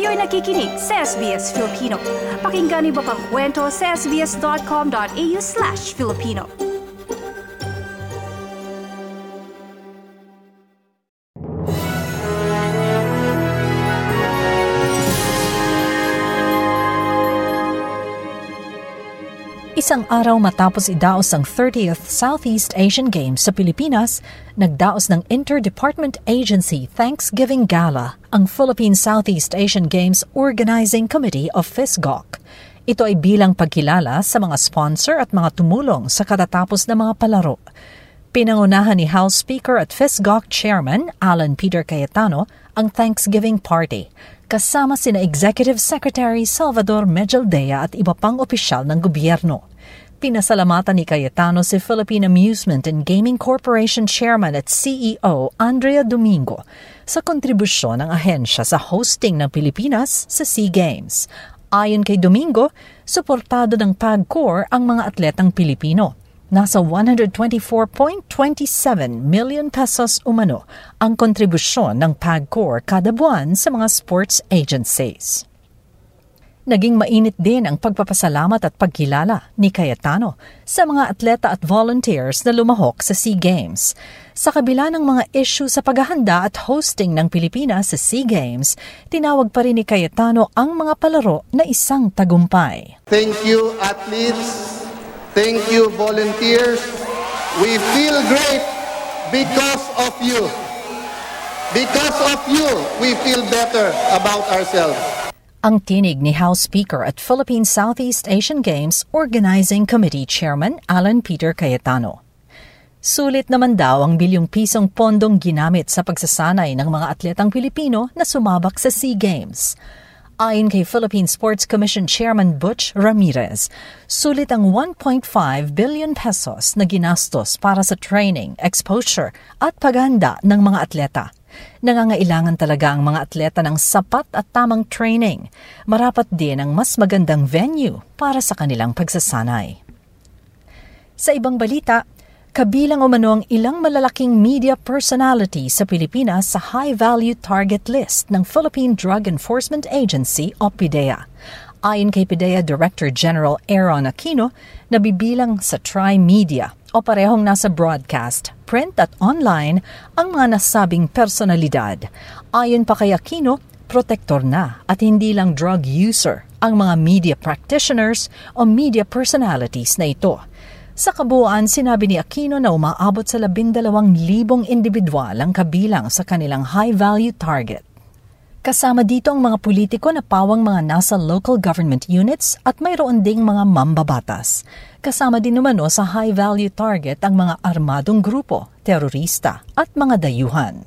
Kayo'y nakikinig sa SBS Filipino. Pakinggan niyo pa ang kwento sa sbs.com.au/Filipino. Isang araw matapos idaos ang 30th Southeast Asian Games sa Pilipinas, nagdaos ng Interdepartment Agency Thanksgiving Gala ang Philippine Southeast Asian Games Organizing Committee of FISGOC. Ito ay bilang pagkilala sa mga sponsor at mga tumulong sa katatapos na mga palaro. Pinangunahan ni House Speaker at FISGOC Chairman Alan Peter Cayetano ang Thanksgiving Party, kasama sina Executive Secretary Salvador Mejaldea at iba pang opisyal ng gobyerno. Pinasalamatan ni Cayetano si Philippine Amusement and Gaming Corporation Chairman at CEO Andrea Domingo sa kontribusyon ng ahensya sa hosting ng Pilipinas sa SEA Games. Ayon kay Domingo, suportado ng PAGCOR ang mga atletang Pilipino. Nasa 124.27 million pesos umano ang kontribusyon ng PAGCOR kada buwan sa mga sports agencies. Naging mainit din ang pagpapasalamat at pagkilala ni Cayetano sa mga atleta at volunteers na lumahok sa SEA Games. Sa kabila ng mga issue sa paghahanda at hosting ng Pilipinas sa SEA Games, tinawag pa rin ni Cayetano ang mga palaro na isang tagumpay. Thank you, athletes. Thank you, volunteers. We feel great because of you. Because of you, we feel better about ourselves. Ang tinig ni House Speaker at Philippine Southeast Asian Games Organizing Committee Chairman Alan Peter Cayetano. Sulit naman daw ang bilyong pisong pondong ginamit sa pagsasanay ng mga atletang Pilipino na sumabak sa SEA Games. Ayon kay Philippine Sports Commission Chairman Butch Ramirez, sulit ang 1.5 billion pesos na ginastos para sa training, exposure at paghahanda ng mga atleta. Nangangailangan talaga ang mga atleta ng sapat at tamang training. Marapat din ang mas magandang venue para sa kanilang pagsasanay. Sa ibang balita, kabilang umano ang ilang malalaking media personality sa Pilipinas sa high-value target list ng Philippine Drug Enforcement Agency o PDEA. Ayon kay PDEA Director General Aaron Aquino, nabibilang sa Tri-Media o parehong nasa broadcast, print at online ang mga nasabing personalidad. Ayon pa kay Aquino, protektor na at hindi lang drug user ang mga media practitioners o media personalities na ito. Sa kabuuan, sinabi ni Aquino na umaabot sa 12,000 individual ang kabilang sa kanilang high-value target. Kasama dito ang mga politiko na pawang mga nasa local government units at mayroon ding mga mambabatas. Kasama din naman sa high-value target ang mga armadong grupo, terorista at mga dayuhan.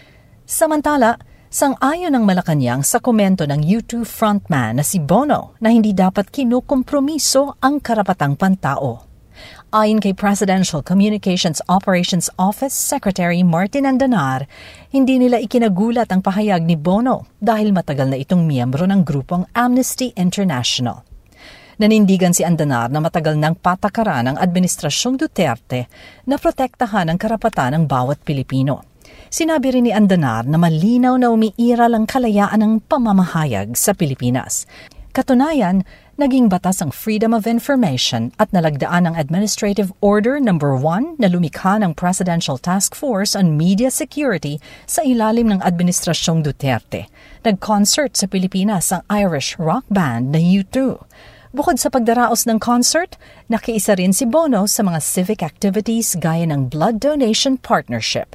Samantala, sang-ayon ng Malacanang sa komento ng U2 frontman na si Bono na hindi dapat kinukompromiso ang karapatang pantao. Ayon kay Presidential Communications Operations Office Secretary Martin Andanar, hindi nila ikinagulat ang pahayag ni Bono dahil matagal na itong miyembro ng grupong Amnesty International. Nanindigan si Andanar na matagal ng patakaran ng Administrasyong Duterte na protektahan ang karapatan ng bawat Pilipino. Sinabi rin ni Andanar na malinaw na umiiral ang kalayaan ng pamamahayag sa Pilipinas. Katunayan, naging batas ang Freedom of Information at nalagdaan ang Administrative Order No. 1 na lumikha ng Presidential Task Force on Media Security sa ilalim ng Administrasyong Duterte. Nag-concert sa Pilipinas ang Irish rock band na U2. Bukod sa pagdaraos ng concert, nakiisa rin si Bono sa mga civic activities gaya ng Blood Donation Partnership.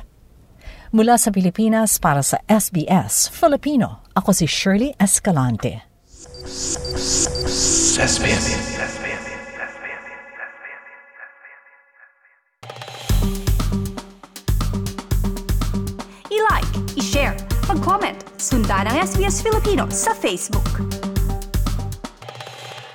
Mula sa Pilipinas para sa SBS Filipino, ako si Shirley Escalante. I-like, i-share, mag-comment, sundan ang SBS Filipino sa Facebook.